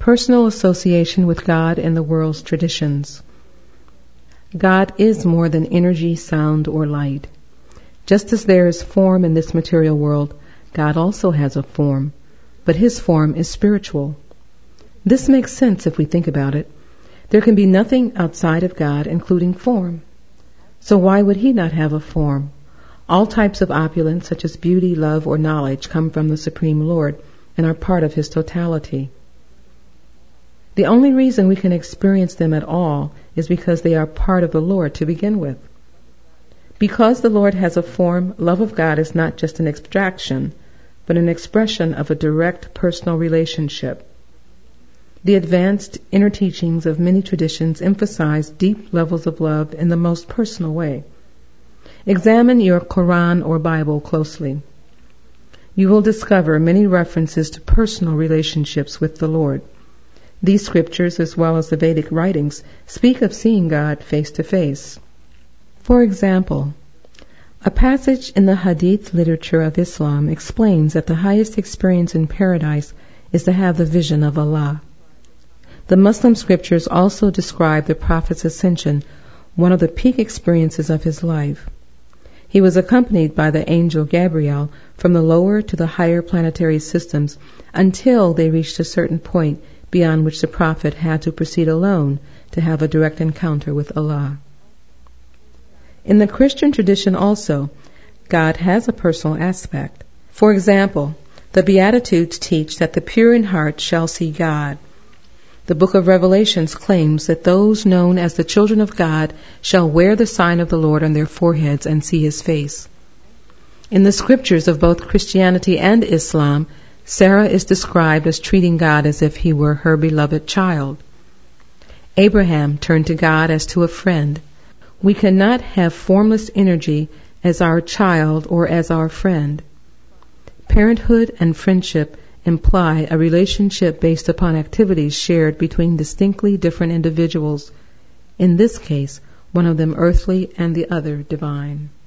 Personal association with God and the world's traditions. God is more than energy, sound, or light. Just as there is form in this material world, God also has a form, but His form is spiritual. This makes sense if we think about it. There can be nothing outside of God, including form. So why would He not have a form? All types of opulence, such as beauty, love, or knowledge, come from the Supreme Lord and are part of His totality. The only reason we can experience them at all is because they are part of the Lord to begin with. Because the Lord has a form, love of God is not just an abstraction, but an expression of a direct personal relationship. The advanced inner teachings of many traditions emphasize deep levels of love in the most personal way. Examine your Quran or Bible closely. You will discover many references to personal relationships with the Lord. These scriptures, as well as the Vedic writings, speak of seeing God face to face. For example, a passage in the Hadith literature of Islam explains that the highest experience in paradise is to have the vision of Allah. The Muslim scriptures also describe the Prophet's ascension, one of the peak experiences of his life. He was accompanied by the angel Gabriel from the lower to the higher planetary systems until they reached a certain point beyond which the Prophet had to proceed alone to have a direct encounter with Allah. In the Christian tradition also, God has a personal aspect. For example, the Beatitudes teach that the pure in heart shall see God. The book of Revelations claims that those known as the children of God shall wear the sign of the Lord on their foreheads and see His face. In the scriptures of both Christianity and Islam, Sarah is described as treating God as if He were her beloved child. Abraham turned to God as to a friend. We cannot have formless energy as our child or as our friend. Parenthood and friendship imply a relationship based upon activities shared between distinctly different individuals, in this case, one of them earthly and the other divine.